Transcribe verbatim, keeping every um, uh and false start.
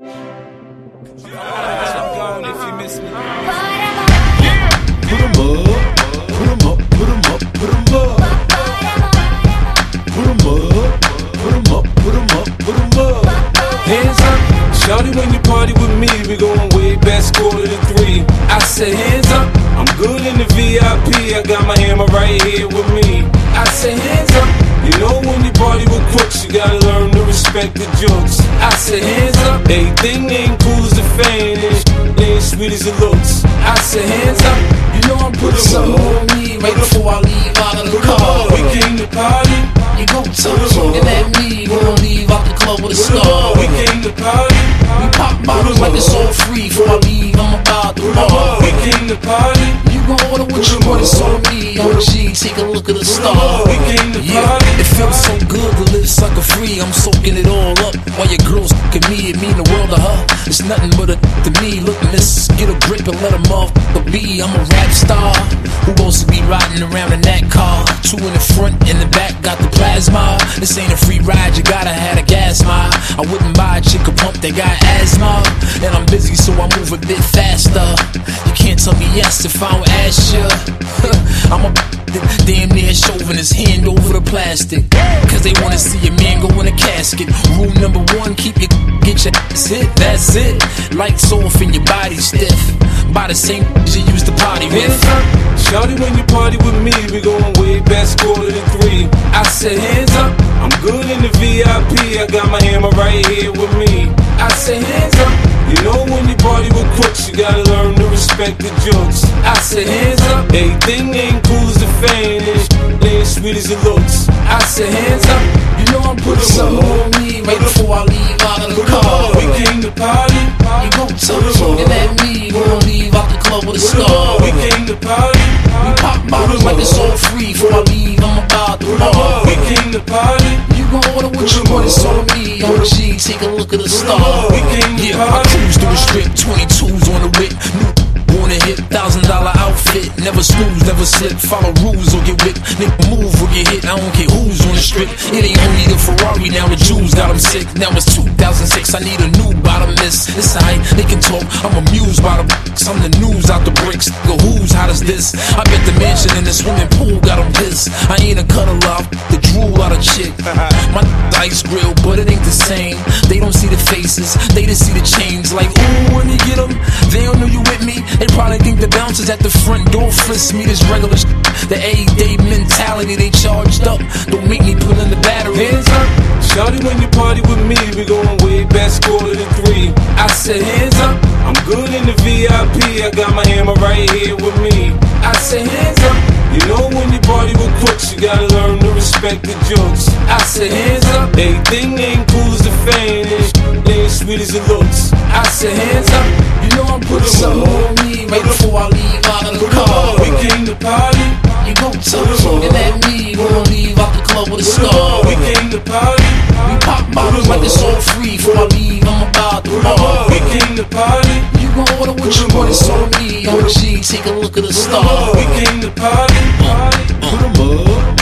I'm gone if you miss me. Put 'em up, put 'em up, put 'em up, put 'em up. Put 'em up, put 'em up, put 'em up, put 'em up. Hands up, shawty, when you party with me, we going way back, quarter to three. I said hands up, I'm good in the V I P, I got my hammer right here with me. I said hands up, you know when you party with crooks, you gotta learn to respect the jokes. I said hands up, everything ain't cool as a fan, and ain't sweet as it looks. I said hands up, you know I'm putting something on me right before I leave out of the car. We came to party, You gon' touch looking at me, we gon' leave out the club with a star. we came to party, We pop bottles like it's all free. Before I leave, I'm about the bar. we came to party, You gon' order what you want, it's on me. O G, take a look at the star. we came to Yeah, party. it feels so good to live sucker free. I'm soaking it all up while your girl's at me. It mean the world to her. It's nothing but a to me. Look, miss, get a grip and let a motherfucker be. I'm a rap star who wants to be riding around in that car. Two in the front, in the back, got the plasma. This ain't a free ride, you gotta have a gas mile. I wouldn't buy a chick a pump that got asthma. And I'm busy, so I move a bit faster. You can't tell me yes if I don't ask you. I'm a damn near shoving his hand over the plastic. Cause they wanna see a man go in a casket. Rule number one, keep your get your ass hit, that's it. Lights off and your body stiff. By the same you used to party with. Hands up, shawty, when you party with me, we going way back, quarter to three. I said hands up, I'm good in the V I P, I got my hammer right here with me. I said hands up, you know when you party with crooks, you gotta learn to respect the jokes. I said hands up, everything ain't cool as a fan, and ain't sweet as it looks. I said hands up, you know I'm putting Something something on me right before I leave out of the car. We came to party, You gon' touch looking at me, we gon' leave out the club with a star. we came to party, We pop bottles like it's all free. Before I leave, I'm about the bar. we came to party, You gon' order what you want, it's on me. O G, take a look at the star. we came to Yeah, I party. cruise through the strip, twenty-twos on the whip. New wanna hit, thousand dollar outfit. Never snooze, never slip. Follow rules or get whipped. Nigga move or get hit. I don't care who's on the strip. It ain't only the Ferrari, now the Jews got them sick. Now it's two thousand six, I need a new bottomless. It's aight, they can talk. I'm amused by the bricks. I'm the news out the bricks. Go who's hot as this? I bet the mansion in the swimming pool got them pissed. I ain't a cuddle off, the drool out of chick. My ice grill, but it ain't the same. They don't see the faces, they just see the chains. Like, ooh, when you get them, they don't know you with me. They probably think the bouncers at the front door frisk me. This regular sh- the everyday mentality, they charged up. Don't make me pull in the battery. Hands up, shawty, when you party with me, we going way back, quarter to three. I said hands up, I'm good in the V I P, I got my hammer right here with me. I said hands up, you know when you party with crooks, you gotta learn to respect the jokes. I said hands up, everything ain't cool as a fan, and ain't sweet as it looks. I said hands up, you know I'm putting Something something on me right before I leave out of the car. We came to party, You gon' touch looking at me, we gon' leave out the club with a star. we came to party, We pop bottles like it's all free. Before I leave, I'm about the bar. we came to party, You gon' order what you want, it's on me. O G, take a look at the star. we came to party, party. Put 'em up,